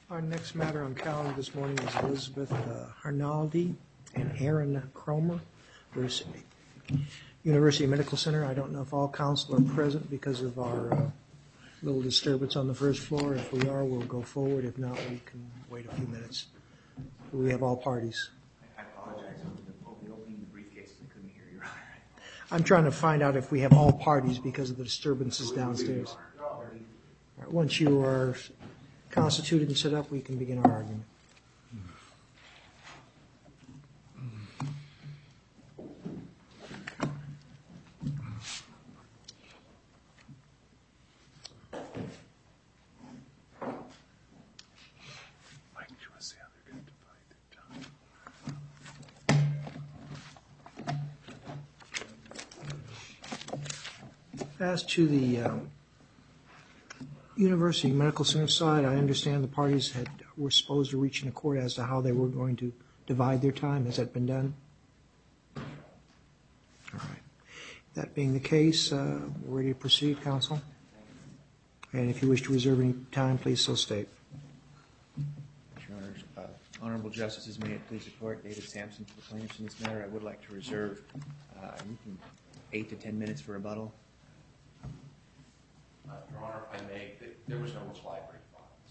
Our next matter on calendar this morning is Elizabeth Arnaldi and Aaron Cromer versus University Medical Center. I don't know if all counsel are present because of our little disturbance on the first floor. If we are, we'll go forward. If not, we can wait a few minutes. We have all parties. I apologize. Over opening the briefcase, I couldn't hear you. I'm trying to find out if we have all parties because of the disturbances downstairs. All right, once you are constituted and set up, we can begin our argument. As to the University Medical Center side, I understand the parties were supposed to reach an accord as to how they were going to divide their time. Has that been done? All right. That being the case, we're ready to proceed, counsel. And if you wish to reserve any time, please so state. Your Honors, Honorable Justices, may it please the Court, David Sampson for the plaintiffs in this matter. I would like to reserve 8 to 10 minutes for rebuttal. Your Honor, if I may, there was no reply brief filed.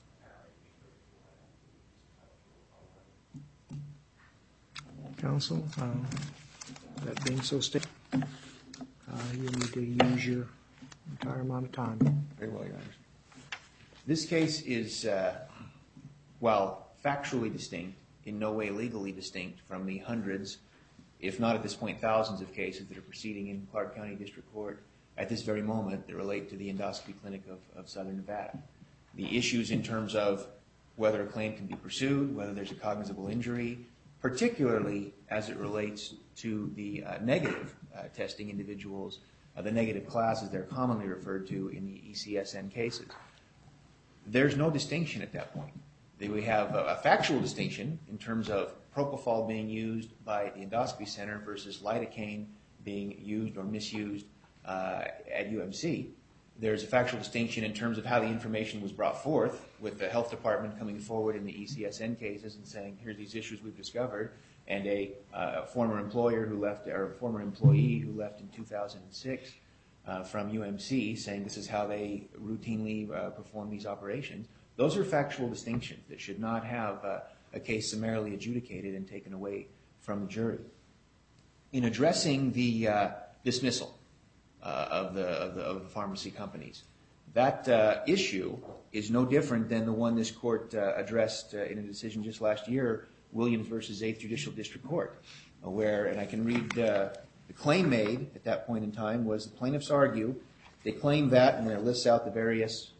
Counsel, that being so stated, you'll need to use your entire amount of time. Very well, Your Honors. This case is, while factually distinct, in no way legally distinct from the hundreds, if not at this point thousands of cases that are proceeding in Clark County District Court at this very moment that relate to the endoscopy clinic of Southern Nevada. The issues in terms of whether a claim can be pursued, whether there's a cognizable injury, particularly as it relates to the negative testing individuals, the negative classes they're commonly referred to in the ECSN cases. There's no distinction at that point. We have a factual distinction in terms of propofol being used by the endoscopy center versus lidocaine being used or misused at UMC. There's a factual distinction in terms of how the information was brought forth, with the health department coming forward in the ECSN cases and saying, here's these issues we've discovered, and a former employer who left, or a former employee who left in 2006 from UMC saying this is how they routinely perform these operations. Those are factual distinctions that should not have a case summarily adjudicated and taken away from the jury. In addressing the dismissal of the pharmacy companies, that issue is no different than the one this court addressed in a decision just last year, Williams versus 8th Judicial District Court, where, and I can read the claim made at that point in time, was the plaintiffs argue, they claim that, and it lists out the various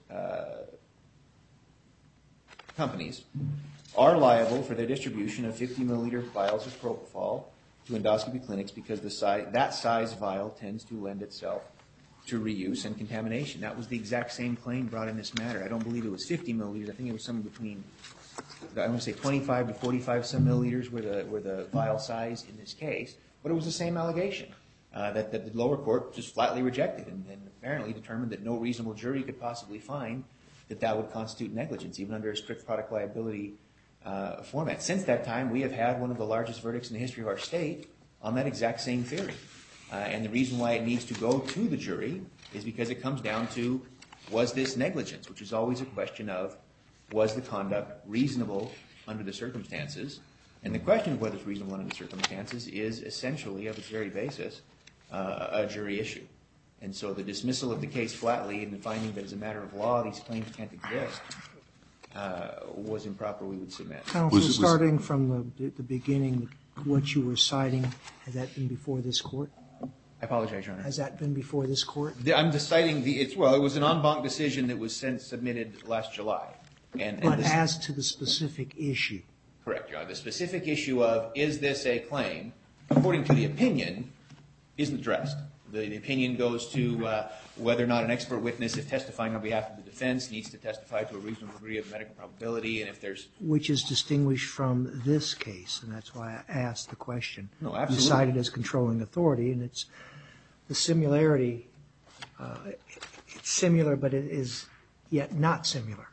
companies, are liable for their distribution of 50 milliliter vials of propofol to endoscopy clinics because that size vial tends to lend itself to reuse and contamination. That was the exact same claim brought in this matter. I don't believe it was 50 milliliters. I think it was somewhere between, I want to say 25 to 45 some milliliters were the vial size in this case, but it was the same allegation that the lower court just flatly rejected and apparently determined that no reasonable jury could possibly find that would constitute negligence, even under a strict product liability format. Since that time, we have had one of the largest verdicts in the history of our state on that exact same theory. And the reason why it needs to go to the jury is because it comes down to, was this negligence, which is always a question of, was the conduct reasonable under the circumstances? And the question of whether it's reasonable under the circumstances is essentially, of its very basis, a jury issue. And so the dismissal of the case flatly and the finding that as a matter of law these claims can't exist was improper, we would submit. Counsel, starting from the beginning, what you were citing, has that been before this court? I apologize, Your Honor. Has that been before this court? I'm just citing it was an en banc decision that was submitted last July. But as to the specific issue? Correct, Your Honor. The specific issue of, is this a claim, according to the opinion, isn't addressed. The opinion goes to whether or not an expert witness, if testifying on behalf of the defense, needs to testify to a reasonable degree of medical probability, and if there's... Which is distinguished from this case, and that's why I asked the question. No, absolutely. You cited as controlling authority, and it's the similarity, it's similar, but it is yet not similar.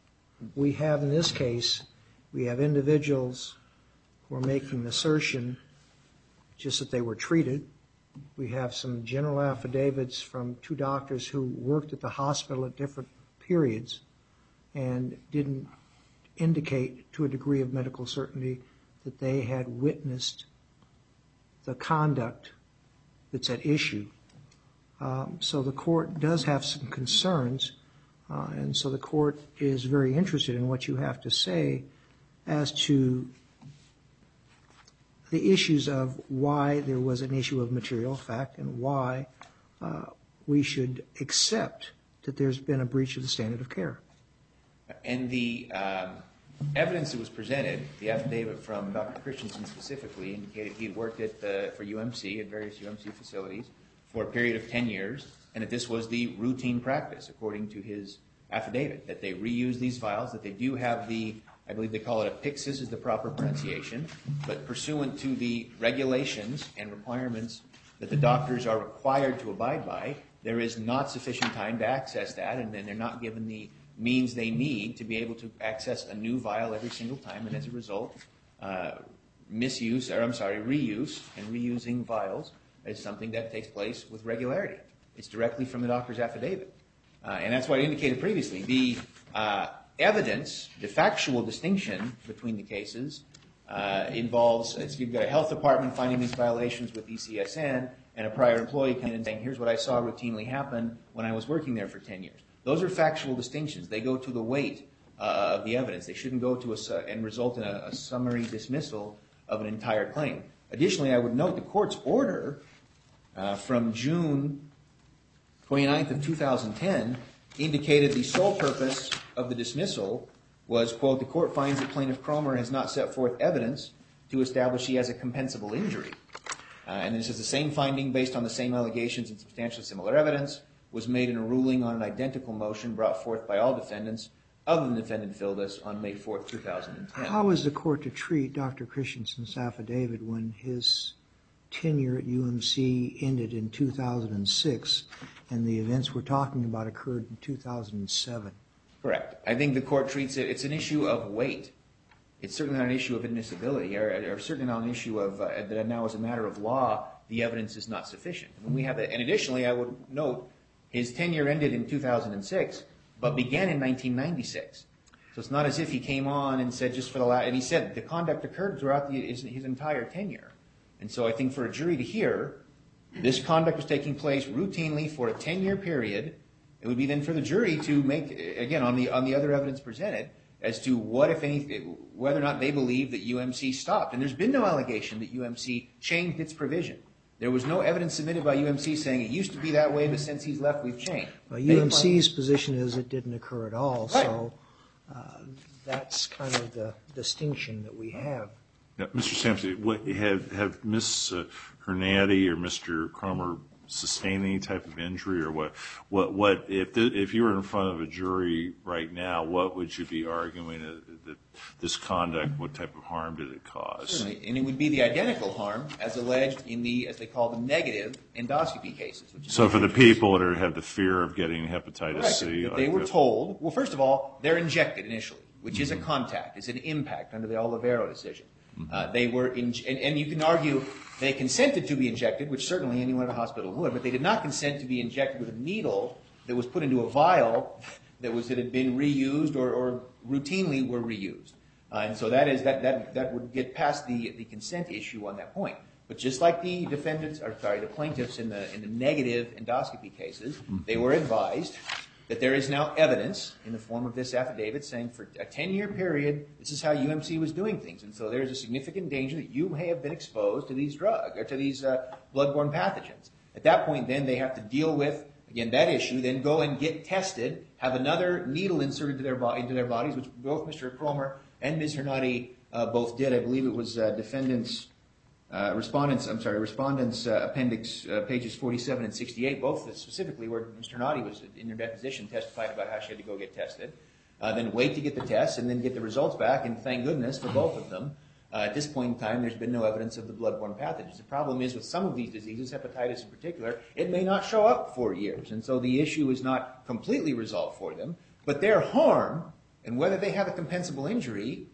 we have in this case, we have individuals who are making the assertion just that they were treated. We have some general affidavits from two doctors who worked at the hospital at different periods and didn't indicate to a degree of medical certainty that they had witnessed the conduct that's at issue. So the court does have some concerns, and so the court is very interested in what you have to say as to the issues of why there was an issue of material fact and why we should accept that there's been a breach of the standard of care. And the evidence that was presented, the affidavit from Dr. Christensen specifically, indicated he had worked for UMC at various UMC facilities for a period of 10 years, and that this was the routine practice, according to his affidavit, that they reuse these vials, that they do have the, I believe they call it a Pyxis is the proper pronunciation, but pursuant to the regulations and requirements that the doctors are required to abide by, there is not sufficient time to access that, and then they're not given the means they need to be able to access a new vial every single time, and as a result, reuse and reusing vials is something that takes place with regularity. It's directly from the doctor's affidavit. And that's what I indicated previously. The evidence, the factual distinction between the cases involves, you've got a health department finding these violations with ECSN and a prior employee coming in and saying, here's what I saw routinely happen when I was working there for 10 years. Those are factual distinctions. They go to the weight of the evidence. They shouldn't go to and result in a summary dismissal of an entire claim. Additionally, I would note the court's order from June 29th of 2010 indicated the sole purpose of the dismissal was, quote, the court finds that plaintiff Cromer has not set forth evidence to establish he has a compensable injury. And this is the same finding based on the same allegations and substantially similar evidence was made in a ruling on an identical motion brought forth by all defendants other than defendant Fildus on May 4th, 2010. How is the court to treat Dr. Christensen's affidavit when his tenure at UMC ended in 2006 and the events we're talking about occurred in 2007? Correct. I think the court treats it, it's an issue of weight. It's certainly not an issue of admissibility, or certainly not an issue of that now as a matter of law, the evidence is not sufficient. When we have that, and additionally, I would note his tenure ended in 2006, but began in 1996. So it's not as if he came on and said just for the last, and he said the conduct occurred throughout his entire tenure. And so I think for a jury to hear this conduct was taking place routinely for a 10-year period, it would be then for the jury to make, again, on the other evidence presented, as to what, if anything, whether or not they believe that UMC stopped. And there's been no allegation that UMC changed its provision. There was no evidence submitted by UMC saying it used to be that way, but since he's left, we've changed. Well, UMC's position is it didn't occur at all, right. So that's kind of the distinction that we have. Now, Mr. Sampson, have Ms. Hernati or Mr. Cromer sustained any type of injury, or what if you were in front of a jury right now, what would you be arguing that this conduct, what type of harm did it cause? Certainly, and it would be the identical harm as alleged in the, as they call them, negative endoscopy cases. Which is so for the people that have the fear of getting hepatitis correct. C. They were told, well, first of all, they're injected initially, which is a contact, is an impact under the Olivero decision. They were, and you can argue they consented to be injected, which certainly anyone at a hospital would, but they did not consent to be injected with a needle that was put into a vial that had been reused or routinely were reused. And so that would get past the consent issue on that point. But just like the the plaintiffs in the negative endoscopy cases, they were advised that there is now evidence in the form of this affidavit saying for a 10-year period, this is how UMC was doing things. And so there's a significant danger that you may have been exposed to these drugs, or to these bloodborne pathogens. At that point, then, they have to deal with, again, that issue, then go and get tested, have another needle inserted into their bodies, which both Mr. Cromer and Ms. Hernati both did. I believe it was Respondents Appendix pages 47 and 68, both specifically where Mr. Hernati was in their deposition testified about how she had to go get tested, then wait to get the test, and then get the results back, and thank goodness for both of them. At this point in time, there's been no evidence of the bloodborne pathogens. The problem is with some of these diseases, hepatitis in particular, it may not show up for years, and so the issue is not completely resolved for them, but their harm, And whether they have a compensable injury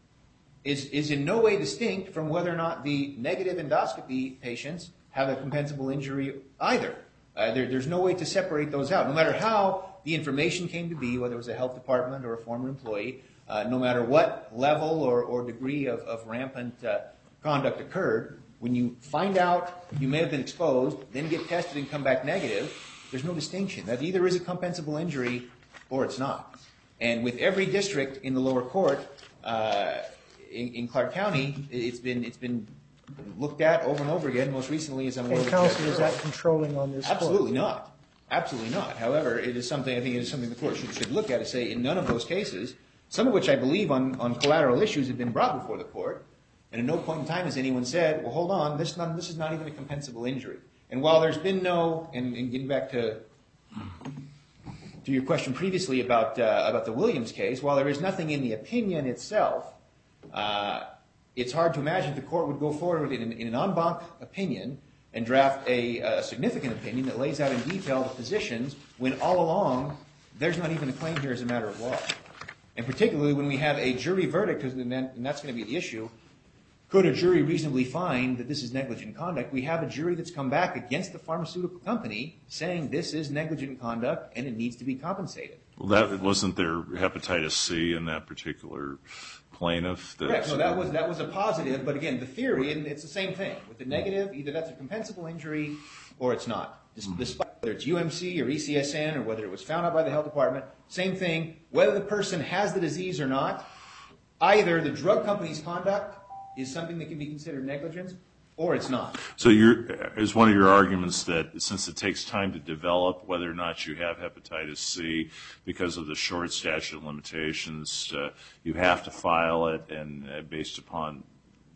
is in no way distinct from whether or not the negative endoscopy patients have a compensable injury either. There's no way to separate those out. No matter how the information came to be, whether it was a health department or a former employee, no matter what level or degree of rampant conduct occurred, when you find out you may have been exposed, then get tested and come back negative, there's no distinction. That either is a compensable injury or it's not. And with every district in the lower court in Clark County, it's been looked at over and over again. Most recently, as I'm aware And of counsel, Judge is that Earl. controlling on this court? Absolutely not. Absolutely not. However, it is something, I think it is something the court should look at and say in none of those cases, some of which I believe on collateral issues have been brought before the court, and at no point in time has anyone said, well, hold on, this is not even a compensable injury. And while there's been no, and getting back to your question previously about the Williams case, while there is nothing in the opinion itself, it's hard to imagine the court would go forward in an en banc opinion and draft a significant opinion that lays out in detail the positions when all along there's not even a claim here as a matter of law. And particularly when we have a jury verdict, and that's going to be the issue, could a jury reasonably find that this is negligent conduct? We have a jury that's come back against the pharmaceutical company saying this is negligent conduct and it needs to be compensated. Well, that wasn't there hepatitis C in that particular plaintiff? Correct. No, that was a positive, but again, the theory, and it's the same thing. With the negative, either that's a compensable injury or it's not. Despite whether it's UMC or ECSN or whether it was found out by the health department, same thing. Whether the person has the disease or not, either the drug company's conduct is something that can be considered negligence or it's not. So is one of your arguments that since it takes time to develop whether or not you have hepatitis C because of the short statute of limitations, you have to file it and based upon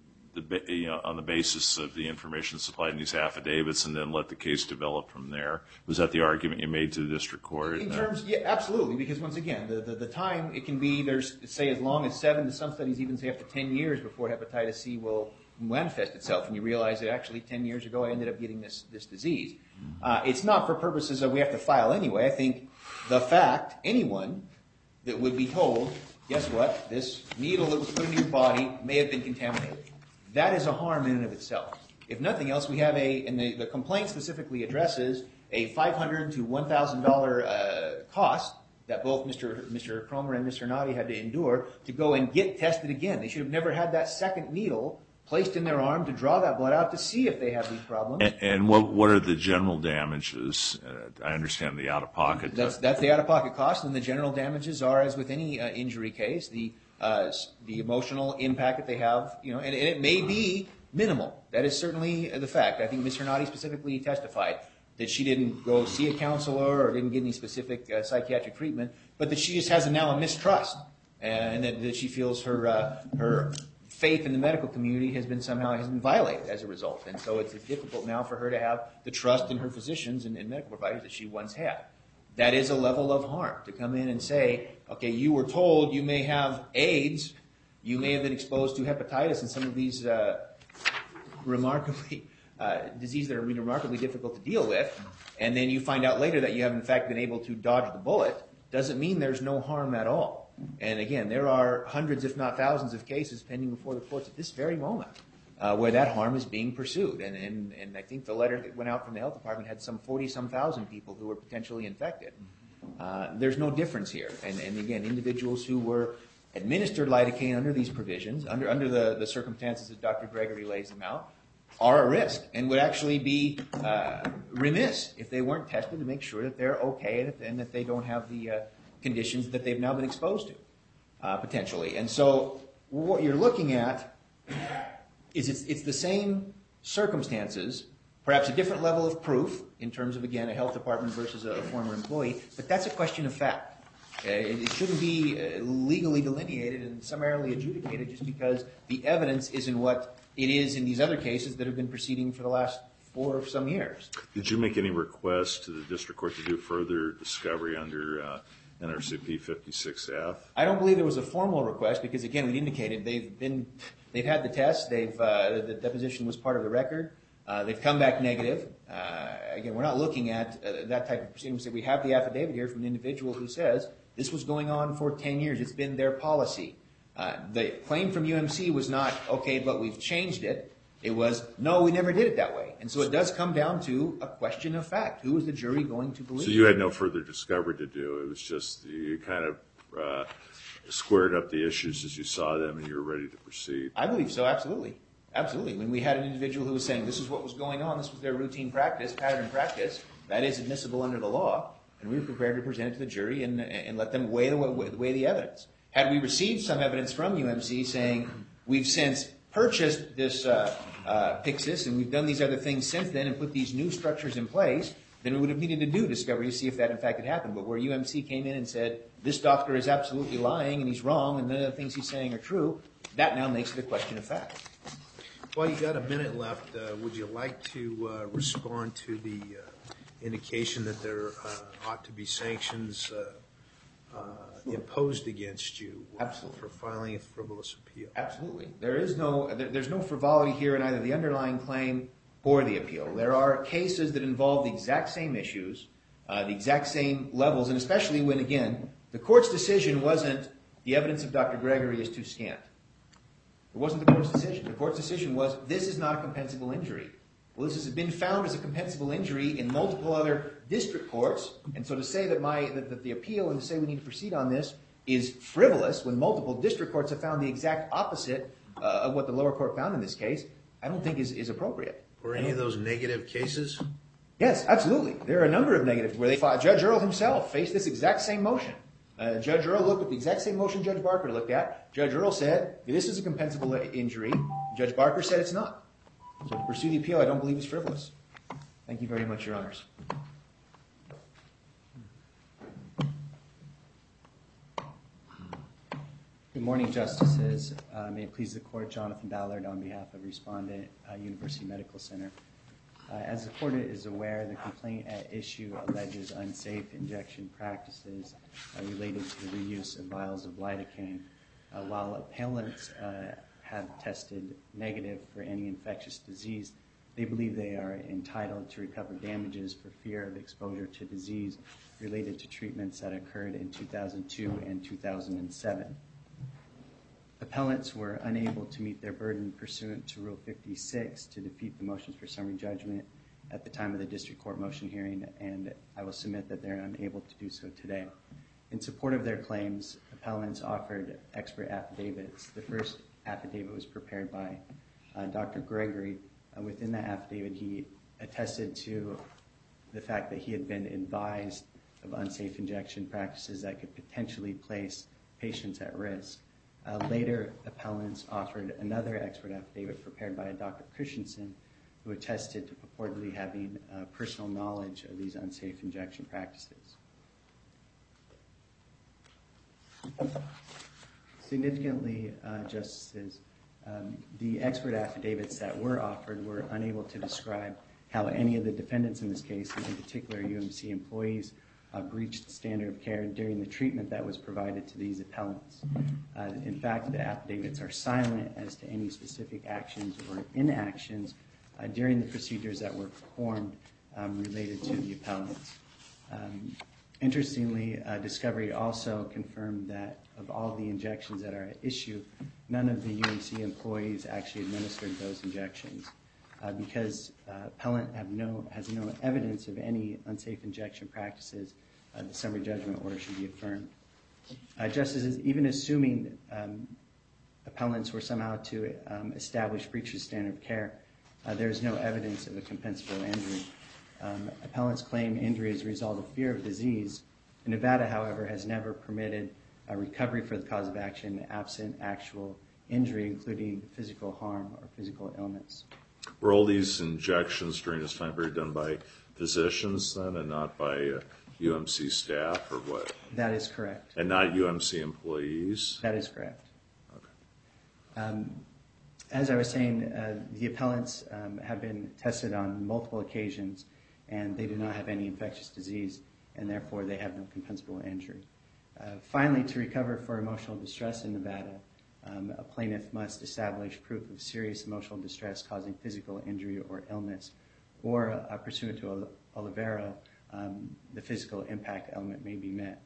on the basis of the information supplied in these affidavits and then let the case develop from there? Was that the argument you made to the district court? In terms, yeah, absolutely, because once again, the time it can be, there's say as long as 7 to some studies even say up to 10 years before hepatitis C will manifest itself, and you realize that actually 10 years ago I ended up getting this disease. It's not for purposes of we have to file anyway. I think the fact, anyone that would be told, guess what, this needle that was put into your body may have been contaminated. That is a harm in and of itself. If nothing else, we have and the complaint specifically addresses a $500 to $1,000 cost that both Mr. Cromer and Mr. Nadi had to endure to go and get tested again. They should have never had that second needle placed in their arm to draw that blood out to see if they have these problems. And what are the general damages? I understand the out-of-pocket. That's the out-of-pocket cost, and the general damages are, as with any injury case, the emotional impact that they have, and it may be minimal. That is certainly the fact. I think Mr. Nadi specifically testified that she didn't go see a counselor or didn't get any specific psychiatric treatment, but that she just has now a mistrust, and that she feels her faith in the medical community has been violated as a result. And so it's difficult now for her to have the trust in her physicians and medical providers that she once had. That is a level of harm, to come in and say, okay, you were told you may have AIDS, you may have been exposed to hepatitis and some of these remarkably diseases that are remarkably difficult to deal with, and then you find out later that you have in fact been able to dodge the bullet, doesn't mean there's no harm at all. And again, there are hundreds, if not thousands, of cases pending before the courts at this very moment where that harm is being pursued. And I think the letter that went out from the health department had some 40-some thousand people who were potentially infected. There's no difference here. And again, individuals who were administered lidocaine under these provisions, under the circumstances that Dr. Gregory lays them out, are at risk and would actually be remiss if they weren't tested to make sure that they're okay and that they don't have the conditions that they've now been exposed to, potentially. And so what you're looking at is it's the same circumstances, perhaps a different level of proof in terms of, again, a health department versus a former employee, but that's a question of fact. It shouldn't be legally delineated and summarily adjudicated just because the evidence isn't what it is in these other cases that have been proceeding for the last 4 or some years. Did you make any requests to the district court to do further discovery under NRCP 56F? I don't believe there was a formal request because, again, we indicated they've had the test. The deposition was part of the record. They've come back negative. Again, we're not looking at that type of proceeding. We have the affidavit here from an individual who says This was going on for 10 years. It's been their policy. The claim from UMC was not, okay, but we've changed it. It was, no, we never did it that way. And so it does come down to a question of fact. Who is the jury going to believe? So you had no further discovery to do. It was just you kind of squared up the issues as you saw them and you were ready to proceed. I believe so, absolutely. Absolutely. When we had an individual who was saying this is what was going on, this was their routine practice, pattern practice, that is admissible under the law, and we were prepared to present it to the jury and let them weigh the evidence. Had we received some evidence from UMC saying we've since purchased this Pyxis and we've done these other things since then and put these new structures in place, then we would have needed to do discovery to see if that in fact had happened. But where UMC came in and said, this doctor is absolutely lying and he's wrong and none of the things he's saying are true, that now makes it a question of fact. Well, you got a minute left. Would you like to respond to the indication that there ought to be sanctions imposed against you Absolutely. for filing a frivolous appeal? Absolutely. There's no frivolity here in either the underlying claim or the appeal. There are cases that involve the exact same issues, the exact same levels, and especially when, again, the court's decision wasn't the evidence of Dr. Gregory is too scant. It wasn't the court's decision. The court's decision was this is not a compensable injury. Well, this has been found as a compensable injury in multiple other district courts, and so to say that the appeal and to say we need to proceed on this is frivolous when multiple district courts have found the exact opposite of what the lower court found in this case, I don't think is appropriate. Were any of those negative cases? Yes, absolutely. There are a number of negatives where they fought. Judge Earl himself faced this exact same motion. Judge Earl looked at the exact same motion Judge Barker looked at. Judge Earl said, this is a compensable injury. Judge Barker said it's not. So to pursue the appeal, I don't believe is frivolous. Thank you very much, Your Honors. Good morning, Justices. May it please the Court, Jonathan Ballard on behalf of Respondent, University Medical Center. As the Court is aware, the complaint at issue alleges unsafe injection practices related to the reuse of vials of lidocaine. While appellants have tested negative for any infectious disease, they believe they are entitled to recover damages for fear of exposure to disease related to treatments that occurred in 2002 and 2007. Appellants were unable to meet their burden pursuant to Rule 56 to defeat the motions for summary judgment at the time of the district court motion hearing, and I will submit that they're unable to do so today. In support of their claims, appellants offered expert affidavits. The first affidavit was prepared by Dr. Gregory. Within that affidavit, he attested to the fact that he had been advised of unsafe injection practices that could potentially place patients at risk. Later, appellants offered another expert affidavit prepared by Dr. Christensen, who attested to purportedly having personal knowledge of these unsafe injection practices. Significantly, Justices, the expert affidavits that were offered were unable to describe how any of the defendants in this case, and in particular UMC employees, breached the standard of care during the treatment that was provided to these appellants. In fact, the affidavits are silent as to any specific actions or inactions during the procedures that were performed related to the appellants. Interestingly, discovery also confirmed that of all the injections that are at issue, none of the UMC employees actually administered those injections. Because appellant has no evidence of any unsafe injection practices, the summary judgment order should be affirmed. Justices, even assuming appellants were somehow to establish breach of standard of care, there is no evidence of a compensable injury. Appellants claim injury is a result of fear of disease. Nevada, however, has never permitted a recovery for the cause of action absent actual injury, including physical harm or physical illness. Were all these injections during this time period done by physicians then and not by UMC staff or what? That is correct. And not UMC employees? That is correct. Okay. As I was saying, the appellants have been tested on multiple occasions and they do not have any infectious disease and therefore they have no compensable injury. Finally, to recover for emotional distress in Nevada, a plaintiff must establish proof of serious emotional distress causing physical injury or illness, or pursuant to Olivero, the physical impact element may be met.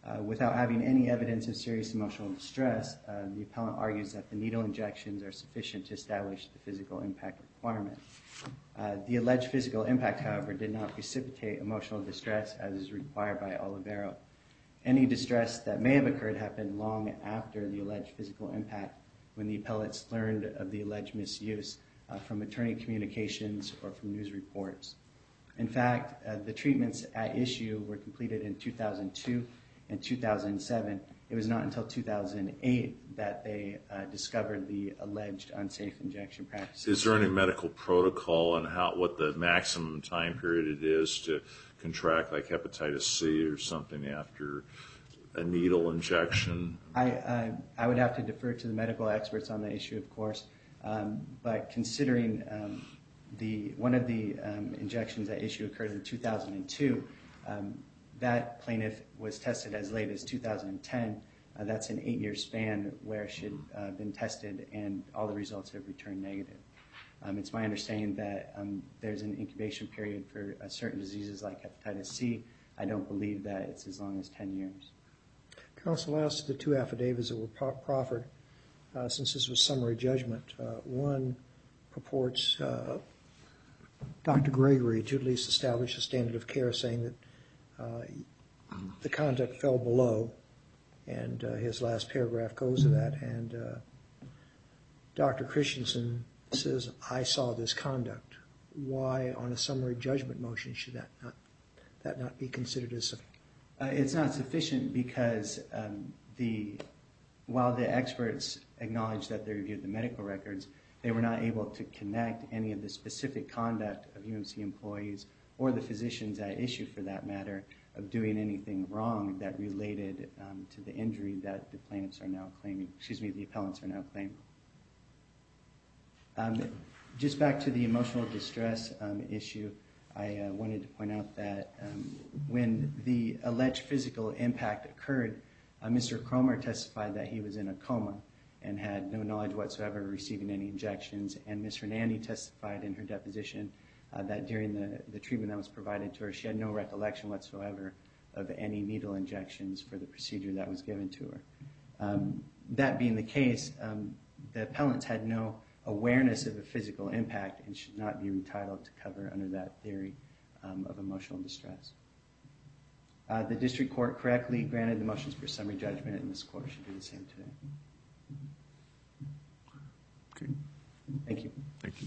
Without having any evidence of serious emotional distress, the appellant argues that the needle injections are sufficient to establish the physical impact requirement. The alleged physical impact, however, did not precipitate emotional distress as is required by Olivero. Any distress that may have occurred happened long after the alleged physical impact, when the appellants learned of the alleged misuse from attorney communications or from news reports. In fact, the treatments at issue were completed in 2002 and 2007. It was not until 2008 that they discovered the alleged unsafe injection practices. Is there any medical protocol on what the maximum time period it is to contract like hepatitis C or something after a needle injection? I would have to defer to the medical experts on the issue, of course, but considering one of the injections at issue occurred in 2002, that plaintiff was tested as late as 2010. That's an 8-year span where she had been tested and all the results have returned negative. It's my understanding that there's an incubation period for certain diseases like hepatitis C. I don't believe that it's as long as 10 years. Counsel asked the two affidavits that were proffered, since this was summary judgment. One purports Dr. Gregory to at least establish a standard of care, saying that the conduct fell below, and his last paragraph goes to that. And Dr. Christensen says, I saw this conduct. Why, on a summary judgment motion, should that not be considered as sufficient? It's not sufficient because while the experts acknowledged that they reviewed the medical records, they were not able to connect any of the specific conduct of UMC employees or the physicians at issue, for that matter, of doing anything wrong that related to the injury that the plaintiffs are now claiming, the appellants are now claiming. Just back to the emotional distress issue, I wanted to point out that when the alleged physical impact occurred, Mr. Cromer testified that he was in a coma and had no knowledge whatsoever of receiving any injections, and Ms. Hernandi testified in her deposition that during the treatment that was provided to her, she had no recollection whatsoever of any needle injections for the procedure that was given to her. That being the case, the appellants had no awareness of a physical impact and should not be entitled to cover under that theory of emotional distress. The district court correctly granted the motions for summary judgment, and this court should do the same today. Okay. Thank you. Thank you.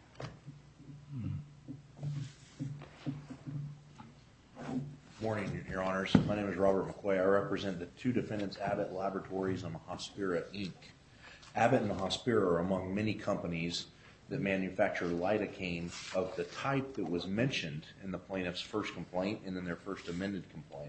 Morning, Your Honors. My name is Robert McCoy. I represent the two defendants, Abbott Laboratories and Hospira, Inc. Abbott and Hospira are among many companies that manufacture lidocaine of the type that was mentioned in the plaintiff's first complaint and in their first amended complaint.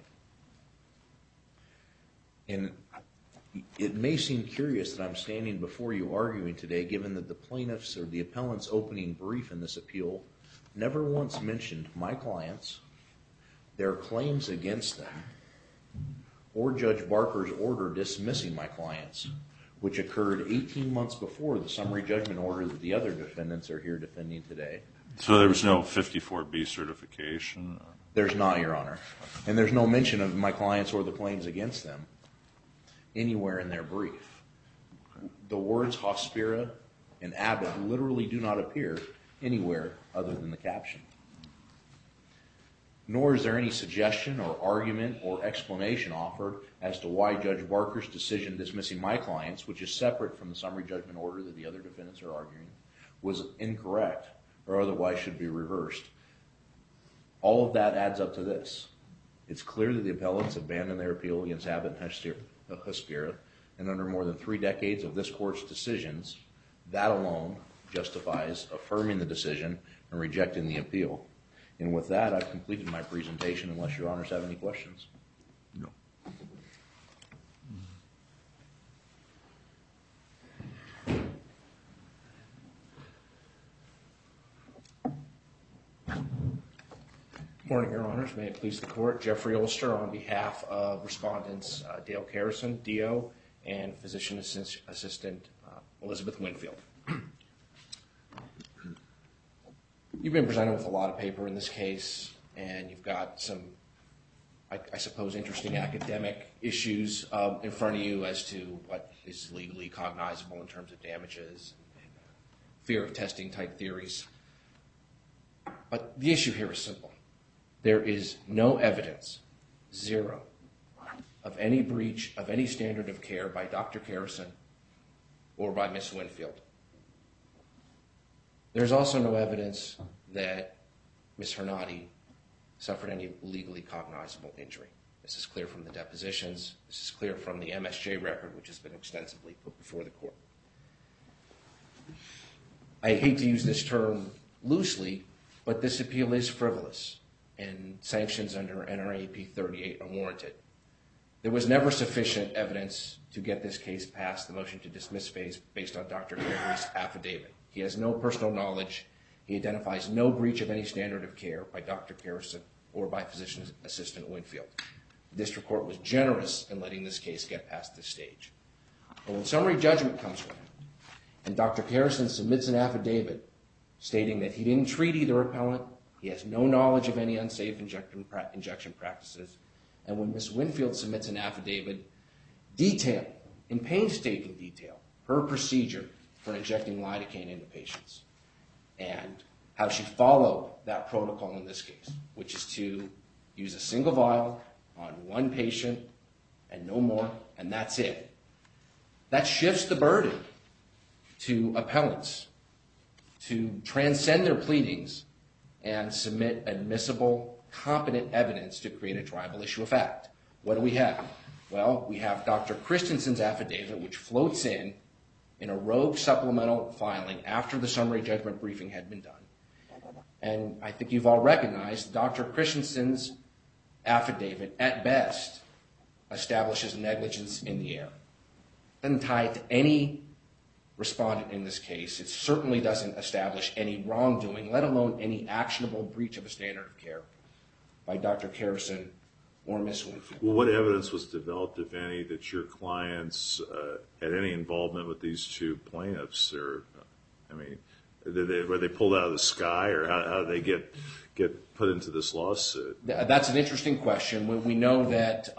And it may seem curious that I'm standing before you arguing today, given that the plaintiffs or the appellant's opening brief in this appeal never once mentioned my clients, their claims against them, or Judge Barker's order dismissing my clients, which occurred 18 months before the summary judgment order that the other defendants are here defending today. So there was no 54B certification? There's not, Your Honor. And there's no mention of my clients or the claims against them anywhere in their brief. The words Hospira and Abbott literally do not appear anywhere other than the caption. Nor is there any suggestion or argument or explanation offered as to why Judge Barker's decision dismissing my clients, which is separate from the summary judgment order that the other defendants are arguing, was incorrect or otherwise should be reversed. All of that adds up to this. It's clear that the appellants abandoned their appeal against Abbott and Hospira, and under more than 3 decades of this court's decisions, that alone justifies affirming the decision and rejecting the appeal. And with that, I've completed my presentation, unless Your Honors have any questions. No. Morning, Your Honors. May it please the Court. Jeffrey Olster on behalf of Respondents Dale Carrison, DO, and Physician Assistant Elizabeth Winfield. You've been presented with a lot of paper in this case, and you've got some I suppose, interesting academic issues in front of you as to what is legally cognizable in terms of damages and fear of testing type theories. But the issue here is simple. There is no evidence, zero, of any breach of any standard of care by Dr. Kerrison or by Ms. Winfield. There's also no evidence that Ms. Hernati suffered any legally cognizable injury. This is clear from the depositions. This is clear from the MSJ record, which has been extensively put before the court. I hate to use this term loosely, but this appeal is frivolous, and sanctions under NRAP 38 are warranted. There was never sufficient evidence to get this case past the motion to dismiss phase based on Dr. Gregory's affidavit. He has no personal knowledge. He identifies no breach of any standard of care by Dr. Kerrison or by Physician Assistant Winfield. The district court was generous in letting this case get past this stage. But when summary judgment comes around and Dr. Kerrison submits an affidavit stating that he didn't treat either appellant, he has no knowledge of any unsafe injection practices, and when Ms. Winfield submits an affidavit detailing, in painstaking detail, her procedure for injecting lidocaine into patients and how she followed that protocol in this case, which is to use a single vial on one patient and no more, and that's it. That shifts the burden to appellants to transcend their pleadings and submit admissible, competent evidence to create a tribal issue of fact. What do we have? Well, we have Dr. Christensen's affidavit, which floats in a rogue supplemental filing after the summary judgment briefing had been done. And I think you've all recognized Dr. Christensen's affidavit, at best, establishes negligence in the air. It doesn't tie it to any respondent in this case. It certainly doesn't establish any wrongdoing, let alone any actionable breach of a standard of care by Dr. Kerrison or Ms. Winfield. Well, what evidence was developed, if any, that your clients had any involvement with these two plaintiffs? Or, I mean, were they pulled out of the sky, or how did they get put into this lawsuit? That's an interesting question. We know that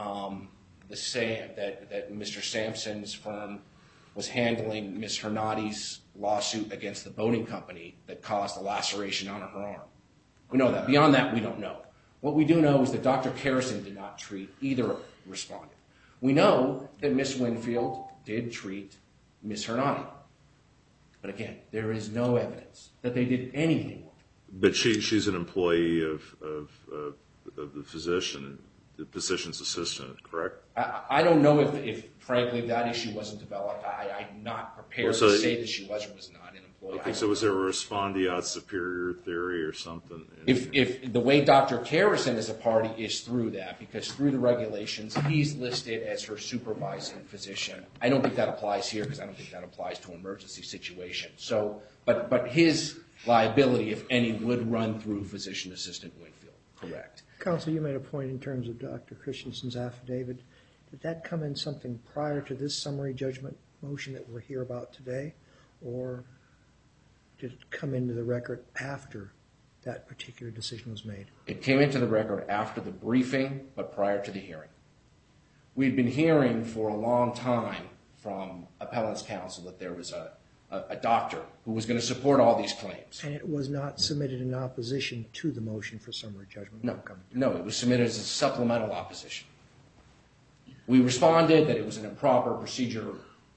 that Mr. Sampson's firm was handling Ms. Hernati's lawsuit against the boating company that caused a laceration on her arm. We know that. Beyond that, we don't know. What we do know is that Dr. Kerrison did not treat either respondent. We know that Ms. Winfield did treat Ms. Hernati. But again, there is no evidence that they did anything. But she's an employee of the physician, the physician's assistant, correct? I don't know if frankly, that issue wasn't developed. I'm not prepared to say that she was or was not an employee. Okay, so was there a respondeat superior theory or something? If the way Dr. Kerrison is a party is through that, because through the regulations, he's listed as her supervising physician. I don't think that applies here, because I don't think that applies to an emergency situation. So, but his liability, if any, would run through Physician Assistant Winfield, correct? Counsel, you made a point in terms of Dr. Christensen's affidavit. Did that come in something prior to this summary judgment motion that we're here about today, or did it come into the record after that particular decision was made? It came into the record after the briefing, but prior to the hearing. We'd been hearing for a long time from appellant's counsel that there was a doctor who was going to support all these claims. And it was not submitted in opposition to the motion for summary judgment? No, it was submitted as a supplemental opposition. We responded that it was an improper procedure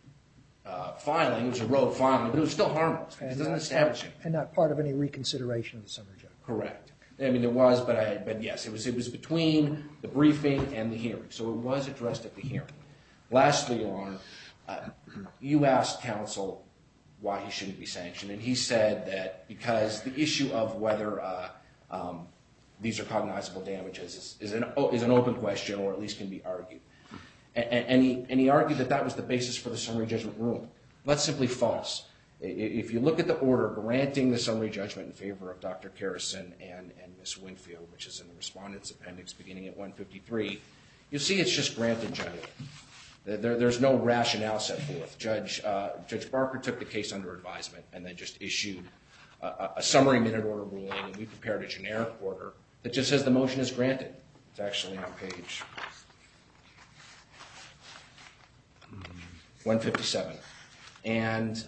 filing. It was a rogue filing, but it was still harmless. It doesn't establish it. And not part of any reconsideration of the summary judgment? Correct. I mean, there was, but yes, it was between the briefing and the hearing. So it was addressed at the hearing. Lastly, Your Honor, you asked counsel why he shouldn't be sanctioned, and he said that because the issue of whether these are cognizable damages is an open question, or at least can be argued. And he argued that that was the basis for the summary judgment ruling. That's simply false. If you look at the order granting the summary judgment in favor of Dr. Kerrison and Ms. Winfield, which is in the respondent's appendix beginning at 153, you'll see it's just granted generally. There's no rationale set forth. Judge Barker took the case under advisement and then just issued a summary minute order ruling, and we prepared a generic order that just says the motion is granted. It's actually on page 157. And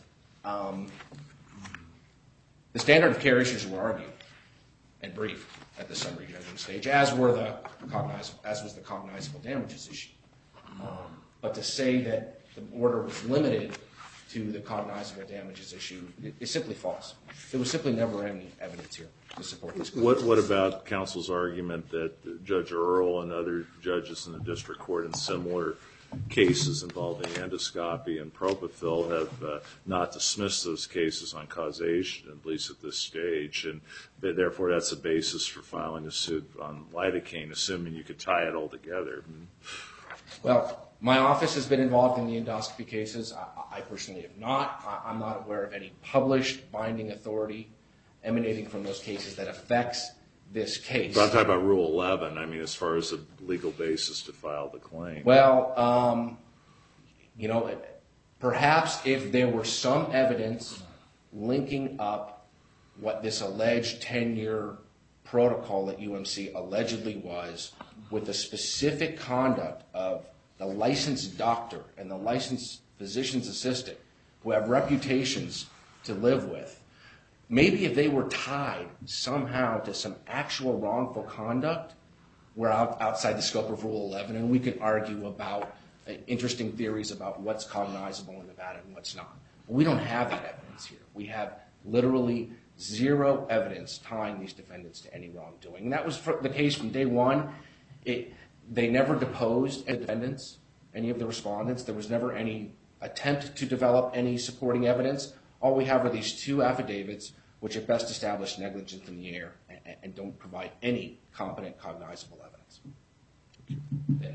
the standard of care issues were argued and briefed at the summary judgment stage, as was the cognizable damages issue. But to say that the order was limited to the cognizable damages issue is simply false. There was simply never any evidence here to support this claim. What about counsel's argument that Judge Earl and other judges in the district court in similar cases involving endoscopy and propofol have not dismissed those cases on causation, at least at this stage, and therefore that's a basis for filing a suit on lidocaine, assuming you could tie it all together? Well, my office has been involved in the endoscopy cases. I personally have not. I'm not aware of any published binding authority emanating from those cases that affects this case. But I'm talking about Rule 11, I mean, as far as a legal basis to file the claim. Well, perhaps if there were some evidence linking up what this alleged 10-year protocol at UMC allegedly was with the specific conduct of the licensed doctor and the licensed physician's assistant who have reputations to live with, maybe if they were tied somehow to some actual wrongful conduct, we're outside the scope of Rule 11, and we can argue about interesting theories about what's cognizable in Nevada and what's not. But we don't have that evidence here. We have literally zero evidence tying these defendants to any wrongdoing. And that was the case from day one. They never deposed any defendants, any of the respondents. There was never any attempt to develop any supporting evidence. All we have are these two affidavits, which at best establish negligence in the air and don't provide any competent, cognizable evidence. Thank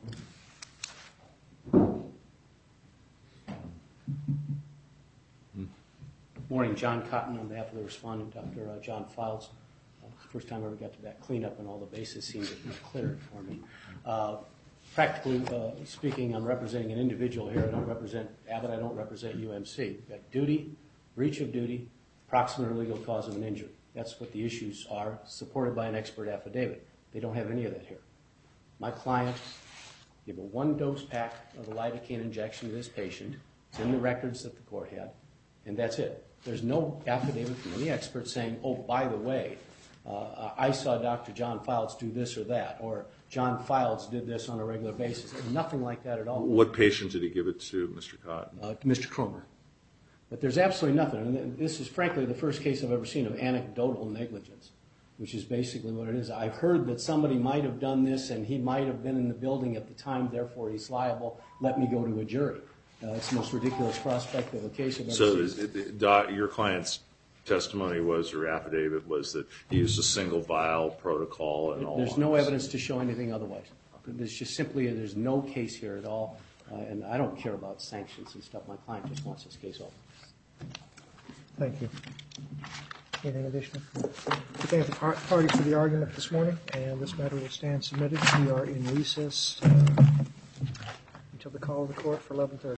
you. Morning, John Cotton on behalf of the respondent, Dr. John Files. It's the first time I ever got to that cleanup and all the bases seemed to be cleared for me. Practically speaking, I'm representing an individual here. I don't represent Abbott. I don't represent UMC. We've got duty, breach of duty, proximate or legal cause of an injury. That's what the issues are, supported by an expert affidavit. They don't have any of that here. My client gave a 1-dose pack of a lidocaine injection to this patient. It's in the records that the court had, and that's it. There's no affidavit from any expert saying, oh, by the way, I saw Dr. John Files do this or that, or John Files did this on a regular basis. There's nothing like that at all. What patient did he give it to, Mr. Cotton? Mr. Cromer. But there's absolutely nothing. And this is, frankly, the first case I've ever seen of anecdotal negligence, which is basically what it is. I've heard that somebody might have done this, and he might have been in the building at the time, therefore he's liable. Let me go to a jury. It's the most ridiculous prospect of a case I've ever seen. So your client's testimony was, or affidavit was, that he used a single vial protocol and all. There's no evidence to show anything otherwise. There's just simply, there's no case here at all, and I don't care about sanctions and stuff. My client just wants this case over. Thank you. Anything additional? We thank the party for the argument this morning, and this matter will stand submitted. We are in recess until the call of the court for 11:30.